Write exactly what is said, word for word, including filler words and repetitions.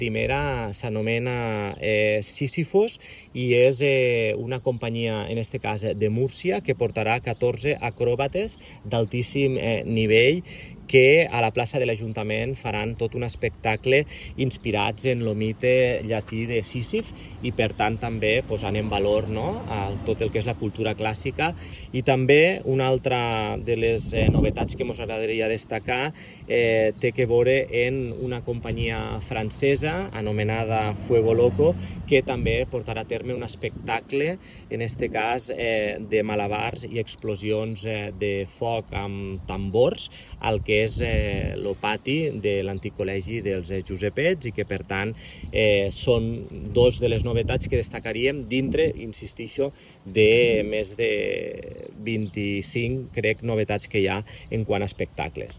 primera s'anomena eh, Sísifos i és eh, una companyia, en este cas de Múrcia, que portarà catorze acròbates d'altíssim eh, nivell que a la plaça de l'Ajuntament faran tot un espectacle inspirats en el mite llatí de Sísif i per tant també posant en valor, no?, tot el que és la cultura clàssica. I també una altra de les eh, novetats que ens agradaria destacar eh, té que veure en una companyia francesa anomenada Fuego Loco, que també portarà a terme un espectacle, en este cas eh, de malabars i explosions eh, de foc amb tambors, al que és eh, el pati de l'antic col·legi dels eh, Josepets, i que per tant eh, són dos de les novetats que destacaríem dintre, insistixo, de més de vint-i-cinc, crec, novetats que hi ha en quant a espectacles.